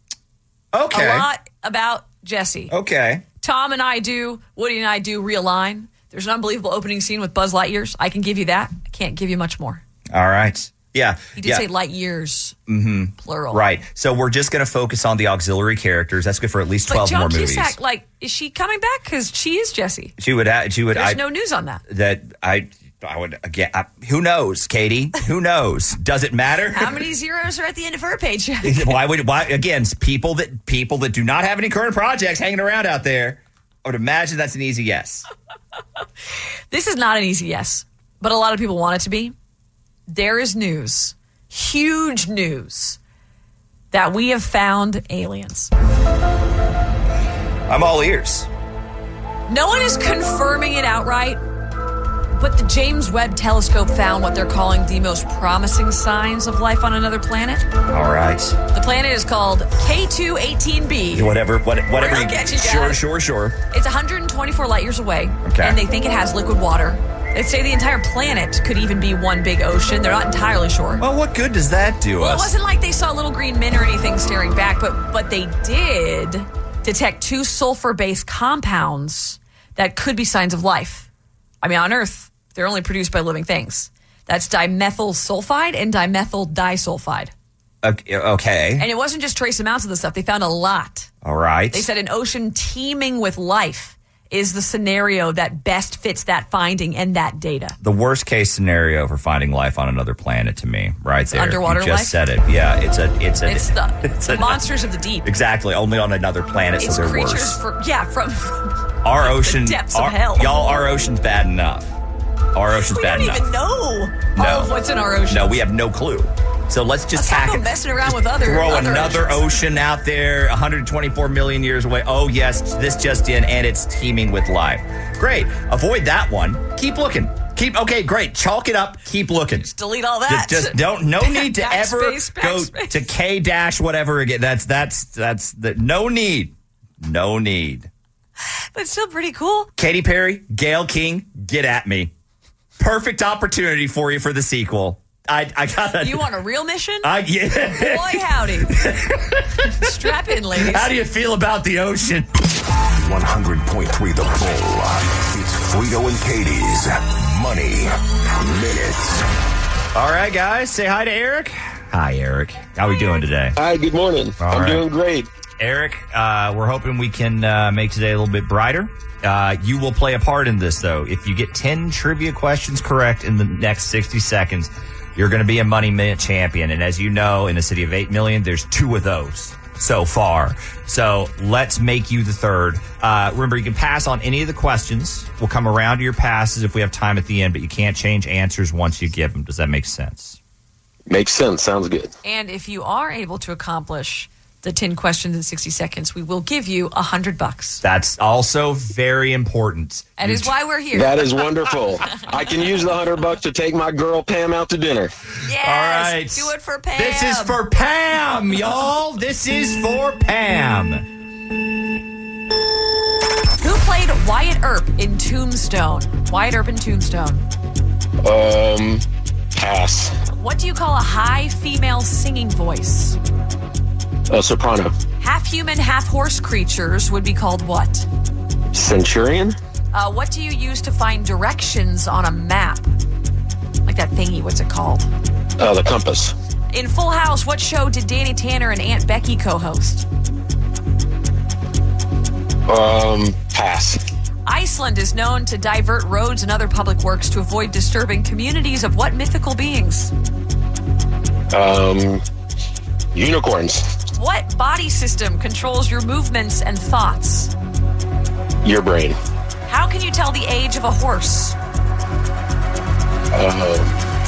Okay, A lot about Jessie. okay. Tom and I do, Woody and I do realign. There's an unbelievable opening scene with Buzz Lightyears. I can give you that. I can't give you much more. All right. Yeah, He did yeah. say light years, Mm-hmm. plural. Right. So we're just going to focus on the auxiliary characters. That's good for at least But twelve Joan more movies. Cusack, like, is she coming back? Because she is Jessie. She would. ha- She would. There's I, no news on that. that I. I would again. I, who knows, Katie? Who knows? Does it matter? How many zeros are at the end of her paycheck? why would? Why again? People that people that do not have any current projects hanging around out there. I would imagine that's an easy yes. This is not an easy yes, but a lot of people want it to be. There is news, huge news, that we have found aliens. I'm all ears. No one is confirming it outright, but the James Webb Telescope found what they're calling the most promising signs of life on another planet. All right. The planet is called K two eighteen b. Whatever, what, whatever. We're You, gonna get you sure, guys. sure, sure. It's one hundred twenty-four light years away, Okay. and they think it has liquid water. They say the entire planet could even be one big ocean. They're not entirely sure. Well, what good does that do Well, it us? wasn't like they saw little green men or anything staring back, but but they did detect two sulfur-based compounds that could be signs of life. I mean, on Earth, they're only produced by living things. That's dimethyl sulfide and dimethyl disulfide. Okay. okay. And it wasn't just trace amounts of the stuff. They found a lot. All right. They said an ocean teeming with life is the scenario that best fits that finding and that data. The worst case scenario for finding life on another planet to me, right there. Underwater you just life? said it. Yeah, it's a, it's a, It's the, it's the a- monsters of the deep. Exactly. Only on another planet, It's so they're creatures worse. from, yeah, from, from Our ocean, the depths our, of hell. y'all, our ocean's bad enough. Our ocean's We bad don't enough. even know No. all of what's in our ocean. No, we have no clue. So let's just Let's not tack go it. messing around with other Throw other another oceans. ocean out there, one hundred twenty-four million years away. Oh, yes, this just in, and it's teeming with life. Great. Avoid that one. Keep looking. Keep okay. Great. Chalk it up. Keep looking. Just delete all that. Just don't. No need to ever Backspace, go backspace. to K dash whatever again. That's that's that's the no need. No need. But still pretty cool. Katy Perry, Gail King, get at me. Perfect opportunity for you for the sequel. I I got You want a real mission? I yeah. Boy, howdy. Strap in, ladies. How do you feel about the ocean? one hundred point three The Bull. It's Frito and Katie's Money Minute. All right, guys, say hi to Eric. Hi, Eric. How are we doing today? Hi, good morning. All I'm right. doing great. Eric, uh, we're hoping we can uh, make today a little bit brighter. Uh, you will play a part in this, though. If you get ten trivia questions correct in the next sixty seconds, you're going to be a Money Minute champion. And as you know, in a city of eight million, there's two of those so far. So let's make you the third. Uh, remember, you can pass on any of the questions. We'll come around to your passes if we have time at the end, but you can't change answers once you give them. Does that make sense? Makes sense. Sounds good. And if you are able to accomplish the ten questions in sixty seconds, we will give you a hundred bucks. That's also very important. That is why we're here. That is wonderful. I can use the hundred bucks to take my girl Pam out to dinner. Yes, All right. do it for Pam. This is for Pam, y'all. This is for Pam. Who played Wyatt Earp in Tombstone? Wyatt Earp in Tombstone. Um, pass. What do you call a high female singing voice? A soprano. Half human, half horse creatures would be called what? Centurion. Uh, what do you use to find directions on a map? Like that thingy, what's it called? Uh, the compass. In Full House, what show did Danny Tanner and Aunt Becky co-host? Um, pass. Iceland is known to divert roads and other public works to avoid disturbing communities of what mythical beings? Um, unicorns. What body system controls your movements and thoughts? Your brain. How can you tell the age of a horse? Uh,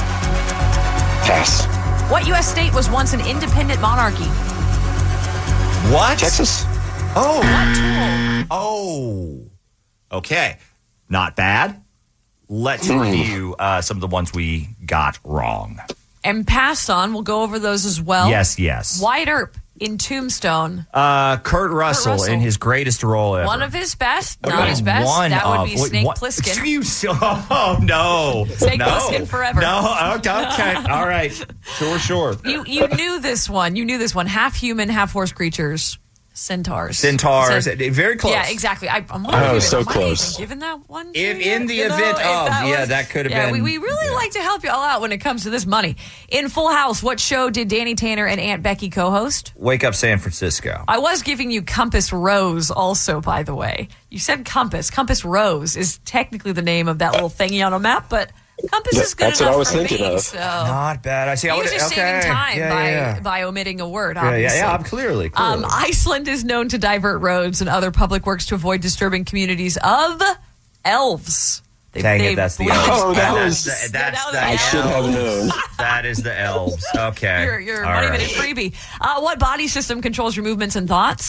pass. What U S state was once an independent monarchy? What? Texas. Oh. Oh. Okay. Not bad. Let's review uh, some of the ones we got wrong. And passed on, we'll go over those as well. Yes, yes. Wyatt Earp in Tombstone. Uh, Kurt Russell, Russell. in his greatest role ever. One of his best, not Okay. his best. One that would of- be wait, Snake what- Plissken. You so, oh, no. Snake no. Plissken forever. No, okay, okay. All right. Sure, sure. You you knew this one. You knew this one. Half human, half horse creatures. Centaurs. Centaurs. Cent- very close. Yeah, exactly. I, I'm Oh, wondering, so am I close. even given that one? If to you? in the You know, event if of, that yeah, was- that could have yeah, been. we, we really like to help you all out when it comes to this money. In Full House, what show did Danny Tanner and Aunt Becky co-host? Wake Up San Francisco. I was giving you Compass Rose also, by the way. You said Compass. Compass Rose is technically the name of that little thingy on a map, but Compass Th- is good that's what enough I was for thinking me, of. So. Not bad. I see. I He was would- just okay. saving time yeah, by, yeah, yeah. by omitting a word, Yeah, yeah, obviously. yeah, I'm clearly, clearly. Um, Iceland is known to divert roads and other public works to avoid disturbing communities of elves. They, Dang they it, that's the believe- elves. Oh, that that's was- the, that's that was- the I should have elves. known. That is the elves. Okay. Your, your All money right. minute freebie. Uh, what body system controls your movements and thoughts?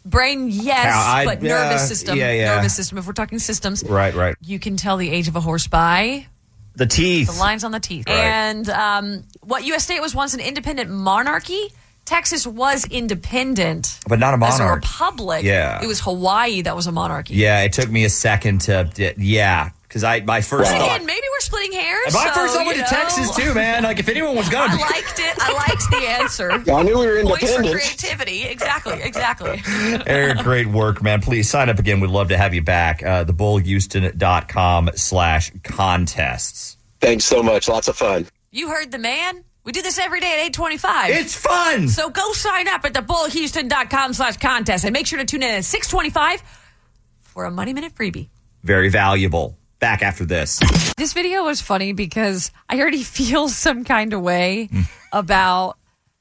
Brain, yes, Cow- I- but nervous uh, system. yeah, yeah. Nervous system. If we're talking systems, Right, right. you can tell the age of a horse by The teeth. the lines on the teeth. Right. And um, what U S state was once an independent monarchy, Texas was independent, But not a as a monarch. republic. Yeah. It was Hawaii that was a monarchy. Yeah, it took me a second to, yeah, because I my first And thought. again, maybe we're splitting hairs. My so, first thought went you to know. Texas too, man. Like if anyone was gonna, I liked it. I liked the answer. I knew we were Points for independent. creativity. Exactly. Exactly. Eric, great work, man. Please sign up again. We'd love to have you back. Uh, the bull houston dot com slash contests. Thanks so much. Lots of fun. You heard the man. We do this every day at eight twenty-five. It's fun. So go sign up at the bull houston dot com slash contest and make sure to tune in at six twenty-five for a Money Minute freebie. Very valuable. Back after this. This video was funny because I already feel some kind of way about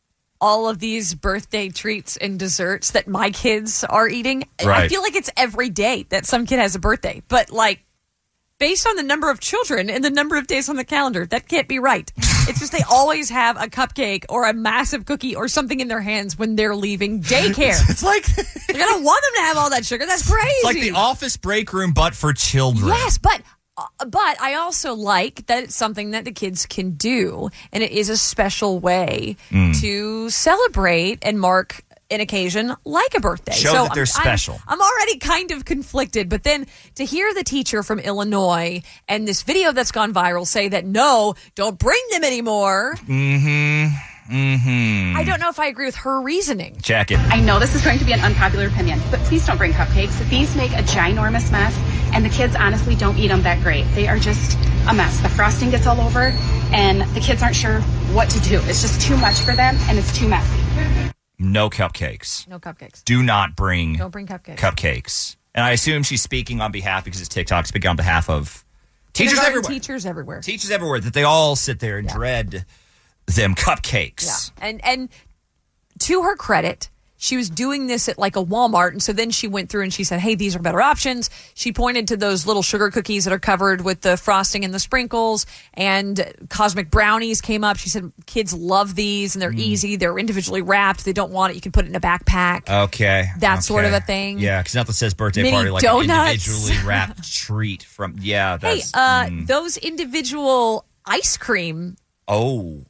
all of these birthday treats and desserts that my kids are eating. I Right. feel like it's every day that some kid has a birthday, but like based on the number of children and the number of days on the calendar, that can't be right. It's just they always have a cupcake or a massive cookie or something in their hands when they're leaving daycare. It's like I don't want them to have all that sugar. That's crazy. It's like the office break room, but for children. Yes, but uh, but I also like that it's something that the kids can do, and it is a special way Mm. to celebrate and mark an occasion like a birthday. Show so that they're I'm, special. I'm, I'm already kind of conflicted, but then to hear the teacher from Illinois and this video that's gone viral say that no, don't bring them anymore. Mm-hmm. Mm-hmm. I don't know if I agree with her reasoning. Check it. I know this is going to be an unpopular opinion, but please don't bring cupcakes. These make a ginormous mess, and the kids honestly don't eat them that great. They are just a mess. The frosting gets all over, and the kids aren't sure what to do. It's just too much for them, and it's too messy. No cupcakes. No cupcakes. Do not bring Don't bring cupcakes. cupcakes. And I assume she's speaking on behalf, because it's TikTok, speaking on behalf of teachers Kindergarten everywhere. Teachers everywhere. Teachers everywhere, that they all sit there and dread them cupcakes. Yeah. And and to her credit, she was doing this at like a Walmart. And so then she went through and she said, hey, these are better options. She pointed to those little sugar cookies that are covered with the frosting and the sprinkles, and cosmic brownies came up. She said, kids love these and they're Mm. easy. They're individually wrapped. They don't want it. You can put it in a backpack. Okay. That sort okay. of a thing. Yeah, because nothing says birthday Mini party like donuts. an individually wrapped treat from, yeah, Hey, that's. uh, mm. those individual ice cream Oh,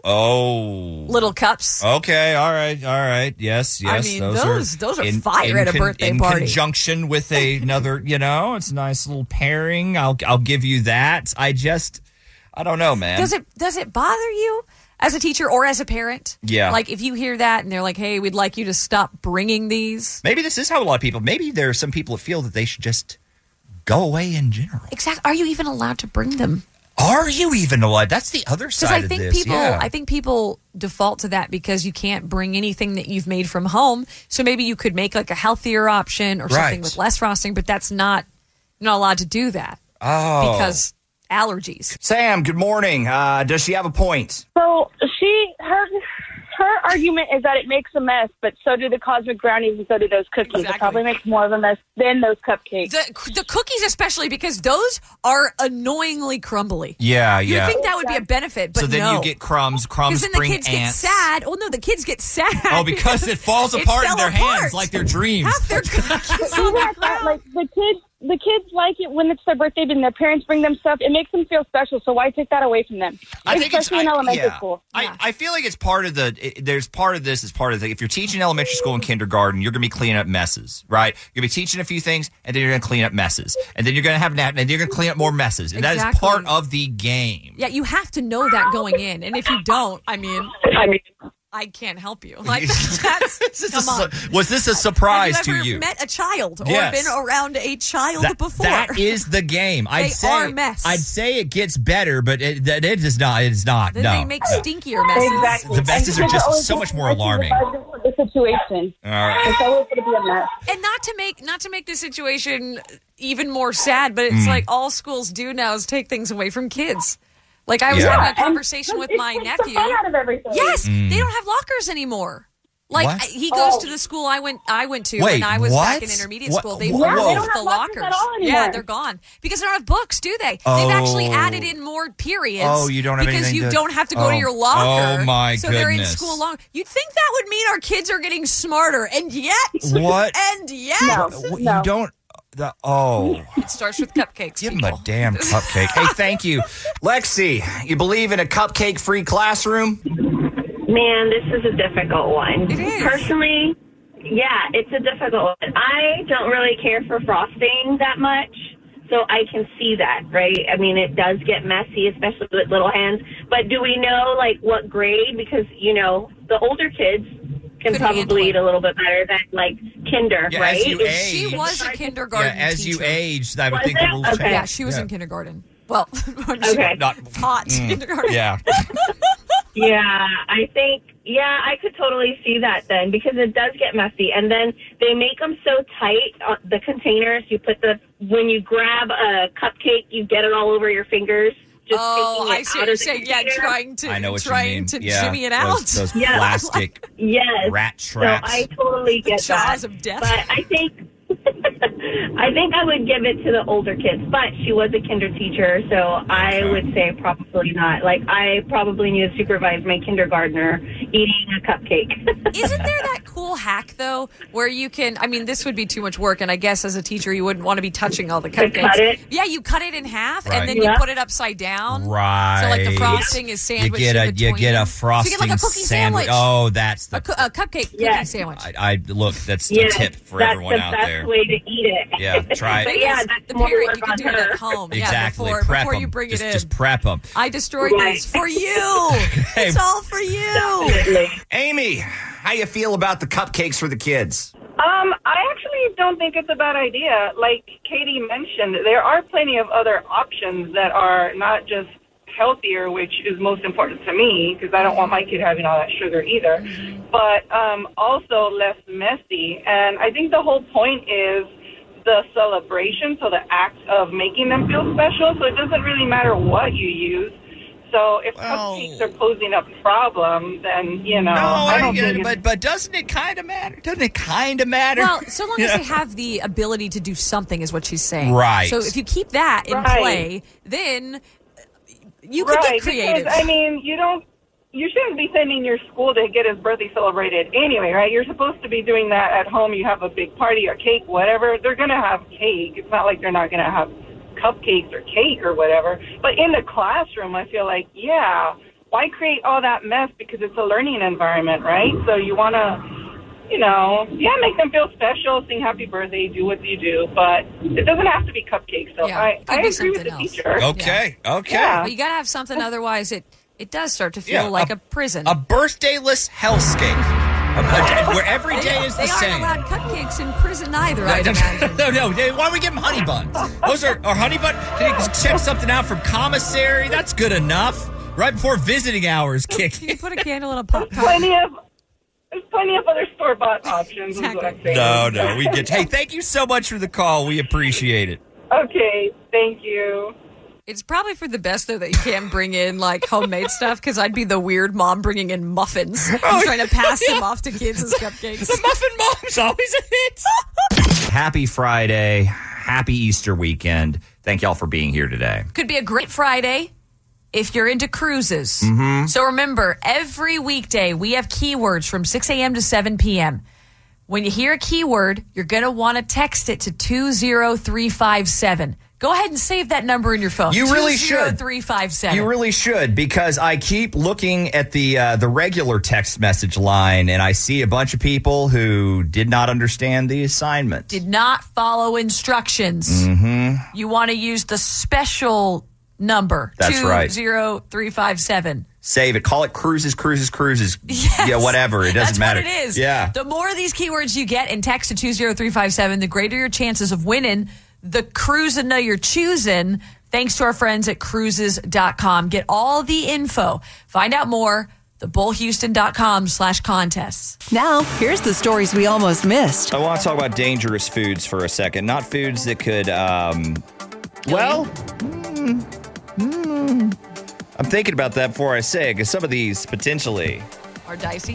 oh. little cups. Okay, all right, all right. Yes, I yes. mean, those, those- are those are fire at a birthday in party. conjunction with a, another, you know, it's a nice little pairing. I'll I'll give you that. I just, I don't know, man. Does it does it bother you as a teacher or as a parent? Yeah. Like if you hear that and they're like, "Hey, we'd like you to stop bringing these." Maybe this is how a lot of people. Maybe there are some people that feel that they should just go away in general. Exactly. Are you even allowed to bring them? Are you even allowed? That's the other Because side I of think this. people, yeah. I think people default to that because you can't bring anything that you've made from home. So maybe you could make like a healthier option or something Right. with less frosting, but that's not you're not allowed to do that oh, because allergies. Sam, good morning. Uh, does she have a point? So she, her, her argument is that it makes a mess, but so do the cosmic brownies and so do those cookies. Exactly. It probably makes more of a mess than those cupcakes. The, the cookies especially because those are annoyingly crumbly. Yeah, You yeah. would think that would be a benefit, but so then no. you get crumbs. Crumbs Because then the bring kids ants. get sad. Oh no, the kids get sad. Oh, because it falls It apart in fell their apart. hands like their dreams. Half their cookies See on the that, that, like the kids, the kids like it when it's their birthday and their parents bring them stuff. It makes them feel special. So why take that away from them? I think it's Especially in I- elementary yeah. school. I, I feel like it's part of the. It, there's part of this is part of the. If you're teaching elementary school and kindergarten, you're going to be cleaning up messes, right? You're going to be teaching a few things, and then you're going to clean up messes, and then you're going to have nap, and you're going to clean up more messes, and that is Exactly. part of the game. Yeah, you have to know that going in, and if you don't, I mean, I mean, I can't help you. Like that's This come is on. a- was this a surprise Have you to ever you? met a child or Yes. been around a child That, before? that is the game. I'd They say, are mess. I'd say it gets better, but it, that it is not. It is not. Then no. they make no. stinkier messes. Exactly. The messes And are kids just always so much more looking alarming. for the situation. All right. It's always going to be a mess. And not to make not to make the situation even more sad, but it's Mm. like all schools do now is take things away from kids. Like I was Yeah. having a And conversation with it my takes the nephew. fun out of everything. Yes, Mm. they don't have lockers anymore. Like What? he goes Oh. to the school I went I went to Wait, when I was what? back in intermediate What? school. They Whoa. removed Yeah, they don't the have lockers lockers. at all Yeah, anymore. they're gone because they don't have books, do they? They've actually Oh. added in more periods. Oh, you don't have because anything you to- don't have to go Oh. to your locker. Oh, my so they're in goodness. school long. You'd think that would mean our kids are getting smarter, and yet, What? And yet, What- You don't. The, oh. it starts with cupcakes. Give him people. a damn cupcake. Hey, thank you. Lexi, you believe in a cupcake-free classroom? Man, this is a difficult one. It is. Personally, yeah, it's a difficult one. I don't really care for frosting that much, so I can see that, right? I mean, it does get messy, especially with little hands. But do we know, like, what grade? Because, you know, the older kids can Could handle probably it. eat a little bit better than, like, kinder, Yeah, right? as you If- She age. was a kindergarten Yeah, as you teacher. age, I would Was think it? the rules Okay. change. Yeah, she was Yeah. in kindergarten. Well, Okay. Not, taught Mm, kindergarten. yeah. Yeah, I think, yeah, I could totally see that then because it does get messy. And then they make them so tight, uh, the containers, you put the, when you grab a cupcake, you get it all over your fingers. Just Oh, taking it I see out what you're of the saying. Yeah, container. trying to I know what you trying mean. to Yeah, shimmy it out. Those, those Yeah. plastic Yes. rat So traps. I totally The get jaws that. of death. But I think, I think I would give it to the older kids. But she was a kinder teacher, so I Okay. would say probably not. Like, I probably need to supervise my kindergartner eating a cupcake. Isn't there that cool hack though, where you can? I mean, this would be too much work, and I guess as a teacher, you wouldn't want to be touching all the To cupcakes. cut it? Yeah, you cut it in half, Right. and then Yeah. you put it upside down. Right. So like the frosting is you sandwiched get a in you between. get a So frosting you get like a cookie sandwich. sandwich. Oh, that's the A, cu- a cupcake cookie Yes. sandwich. I, I look. That's the Yes, tip for that's everyone the out best there. way to eat it. Yeah, try it. But yeah, that's the more parent, work you can on do it her. at home. Exactly. Yeah, before, Prep before them. you bring just, it in. Just prep them. I destroyed Right. this for you. It's all for you. Definitely. Amy, how you feel about the cupcakes for the kids? Um, I actually don't think it's a bad idea. Like Katie mentioned, there are plenty of other options that are not just healthier, which is most important to me because I don't want my kid having all that sugar either, but um, also less messy. And I think the whole point is the celebration, so the act of making them feel special. So it doesn't really matter what you use. So if Well- cupcakes are posing a problem, then, you know, No, I don't I- think it's but but doesn't it kind of matter? Doesn't it kind of matter? Well, so long as Yeah. they have the ability to do something, is what she's saying. Right. So if you keep that in Right. play, then you could right, get creative. Because, I mean, you don't, you shouldn't be sending your school to get his birthday celebrated anyway, right? You're supposed to be doing that at home. You have a big party or cake, whatever. They're going to have cake. It's not like they're not going to have cupcakes or cake or whatever. But in the classroom, I feel like, yeah, why create all that mess? Because it's a learning environment, right? So you want to, you know, yeah, make them feel special, sing happy birthday, do what you do, but it doesn't have to be cupcakes. So Yeah, I, it could I be agree with something the else. teacher. Okay, okay. Yeah. But you got to have something, otherwise it it does start to feel Yeah, like a- a, prison. A birthdayless hellscape. A- a- where every day is the they same. aren't allowed cupcakes in prison either, I'd imagine. no, no. they- Why don't we give them honey buns? Those are, are honey buns. Can you check something out from commissary? That's good enough. Right before visiting hours kick You put a candle in a pop tart. Plenty of There's plenty of other store-bought options. Is what I'm saying. No, no. We get. Hey, thank you so much for the call. We appreciate it. Okay, thank you. It's probably for the best, though, that you can't bring in, like, homemade stuff, because I'd be the weird mom bringing in muffins and trying to pass them off to kids as cupcakes. The muffin mom's always a hit. Happy Friday. Happy Easter weekend. Thank y'all for being here today. Could be a great Friday if you're into cruises. Mm-hmm. So remember, every weekday we have keywords from six a.m. to seven p.m. When you hear a keyword, you're going to want to text it to two zero three five seven. Go ahead and save that number in your phone. You really should. two zero three five seven. You really should, because I keep looking at the uh, the regular text message line, and I see a bunch of people who did not understand the assignment. Did not follow instructions. Mm-hmm. You want to use the special number. That's right. two zero three five seven. Save it. Call it cruises, cruises, cruises. Yes. Yeah, whatever. It doesn't That's matter. what it is. Yeah. The more of these keywords you get and text to two zero three five seven, the greater your chances of winning the cruise and know you're choosing, thanks to our friends at cruises dot com. Get all the info. Find out more. the bull houston dot com slash contests. Now, here's the stories we almost missed. I want to talk about dangerous foods for a second. Not foods that could, um, well, mm, mm, I'm thinking about that before I say it, because some of these potentially Or dicey.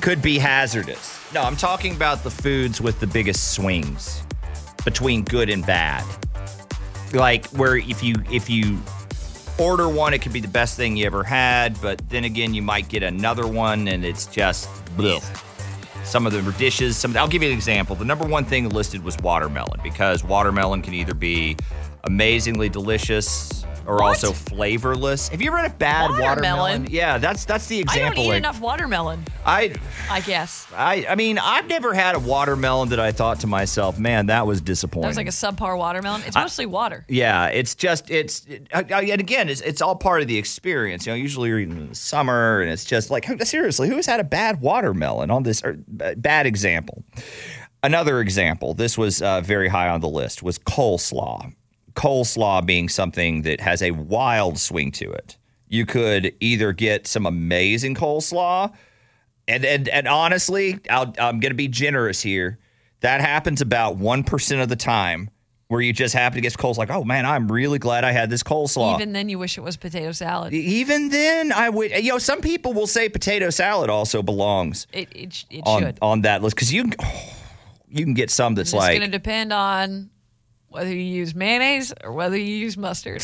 could be hazardous. No, I'm talking about the foods with the biggest swings between good and bad. Like where if you if you order one, it could be the best thing you ever had, but then again, you might get another one and it's just bleh. Some of the dishes, some I'll give you an example. The number one thing listed was watermelon because watermelon can either be amazingly delicious or What? also flavorless. Have you ever had a bad watermelon? Watermelon? Yeah, that's that's the I example. don't eat like, enough watermelon, I I guess. I I mean, I've never had a watermelon that I thought to myself, man, that was disappointing. That was like a subpar watermelon. It's mostly water. Yeah, it's just it's it, I, I- and again, it's it's all part of the experience. You know, usually you're eating in the summer, and it's just like who- seriously, who has had a bad watermelon on this or, uh, bad example? Another example. This was uh, very high on the list. Was coleslaw. Coleslaw being something that has a wild swing to it. You could either get some amazing coleslaw, and and and honestly, I'll, I'm going to be generous here. That happens about one percent of the time, where you just happen to get coleslaw. Like, oh man, I'm really glad I had this coleslaw. Even then, you wish it was potato salad. Even then, I would. You know, some people will say potato salad also belongs It it, sh- it on should. on that list because you can you can get some that's It's like going to depend on whether you use mayonnaise or whether you use mustard.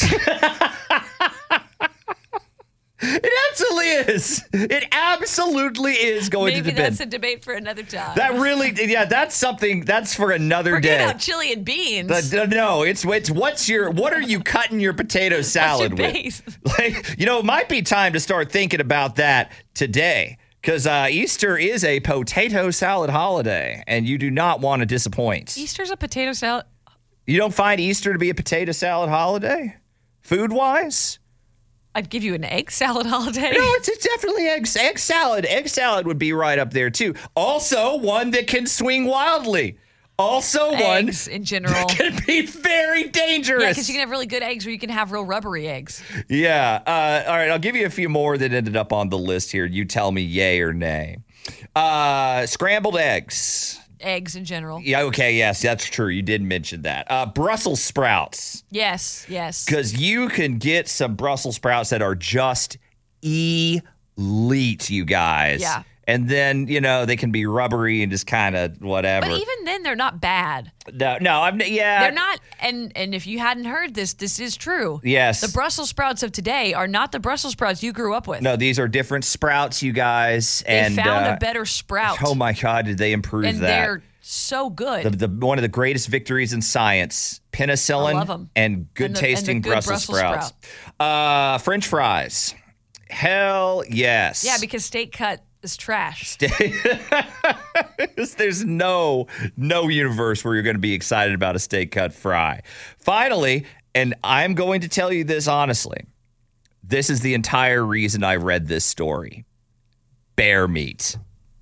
It absolutely is. It absolutely is going Maybe to depend. that's a debate for another time. That really, yeah, that's something. That's for another Forget day. about chili and beans. The- no, it's it's what's your what are you cutting your potato salad your with? base? Like, you know, it might be time to start thinking about that today because uh, Easter is a potato salad holiday, and you do not want to disappoint. Easter's a potato salad. You don't find Easter to be a potato salad holiday, food wise? I'd give you an egg salad holiday. No, it's, it's definitely egg, egg salad. Egg salad would be right up there, too. Also, one that can swing wildly. Also, Eggs one in general that can be very dangerous. Yeah, because you can have really good eggs, or you can have real rubbery eggs. Yeah. Uh, all right, I'll give you a few more that ended up on the list here. You tell me yay or nay. Uh, scrambled eggs. Eggs in general. Yeah, okay, yes, that's true. You did mention that. Uh, Brussels sprouts. Yes, yes. Because you can get some Brussels sprouts that are just elite, you guys. Yeah. And then, you know, they can be rubbery and just kind of whatever. But even then, they're not bad. no, no, I'm yeah. They're not, and and if you hadn't heard this, this is true. Yes. The Brussels sprouts of today are not the Brussels sprouts you grew up with. No, these are different sprouts, you guys. They and found uh, a better sprout. Oh my God, did they improve and that? they're so good. The, the one of the greatest victories in science: penicillin I love 'em. and good And the- tasting and the good Brussels, Brussels sprouts. Uh, French fries. Hell yes. yeah, because steak cut is trash. There's no no universe where you're going to be excited about a steak cut fry. Finally, and I'm going to tell you this honestly, this is the entire reason I read this story. Bear meat.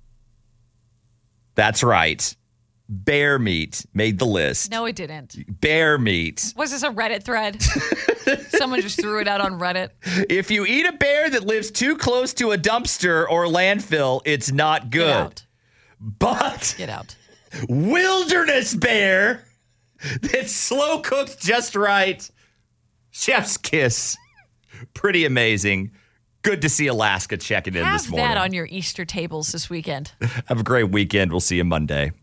That's right. Bear meat made the list. No, it didn't. Bear meat. Was this a Reddit thread? Someone just threw it out on Reddit. If you eat a bear that lives too close to a dumpster or landfill, it's not good. Get out. But Get out. wilderness bear that's slow cooked just right. Chef's kiss. Pretty amazing. Good to see Alaska checking in Have this morning. that on your Easter tables this weekend. Have a great weekend. We'll see you Monday.